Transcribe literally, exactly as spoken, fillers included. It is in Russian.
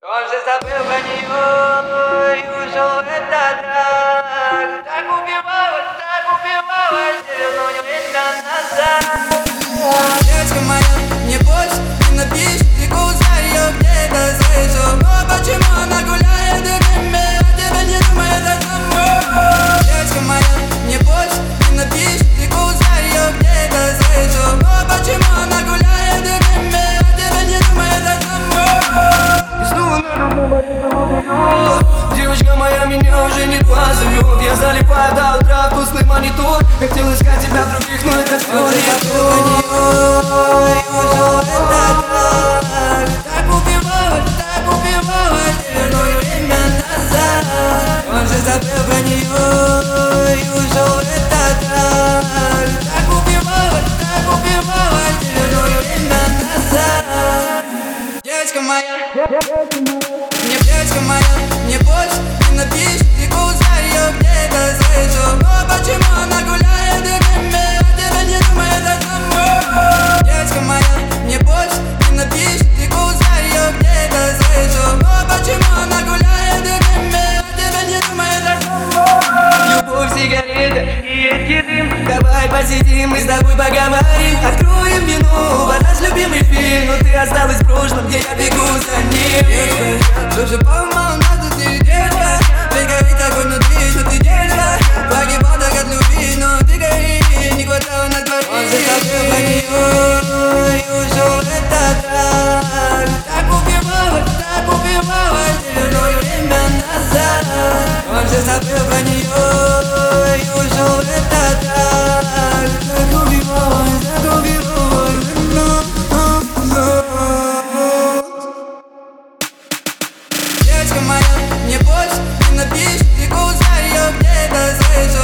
Он же забыл про нее и ушел в этот рак. Так убивалась, так убивалась, но не время назад. Девочка моя, не бойся, не напишешь, ты куда ее где-то слышу. Но почему она гуляет и время, а тебя не думает о самой? Девочка моя, не бойся, не напишешь, ты куда ее где-то слышу. Но почему она гуляет и время, а тебя не думает о самой? И снова надо. Девочка моя, меня уже не два зовет. Я залипаю до утра, вкусный монитор. Хотел искать тебя других, но это все не то. Так убивалась, так убивалась, верное время назад. Он же забыл про нее и ушел в этот рак. Так убивалась, так убивалась, верное время назад. Девочка моя, не девочка моя, не бойся, не напишешь, ты куда ее где-то слышу. Но почему она гуляет и время, а тебя не думает о самой? Девочка моя, не бойся, не напишешь, ты куда ее где-то слышу. Но почему она гуляет и время, а тебя не думает о самой? Любовь, сигарета и едкий дым. Давай посидим, мы с тобой поговорим. Откроем вино, наш любимый фильм. Но ты осталась в прошлом, где я бегу за ним. Слушай, по-моему, надо ты девочка. Ты горит огонь внутри, что ты девочка. Погибал так от любви, но ты гори. Не хватало на твоих. Он же забыл про нее и ушел в этот рак. Так убивалась, так убивалась, верное время назад. Он же забыл про нее и ушел в этот рак. Так убивалась, так убивалась, но, но, но. Девочка моя, не бойся, не напишешь, ты куда ее где-то слышу.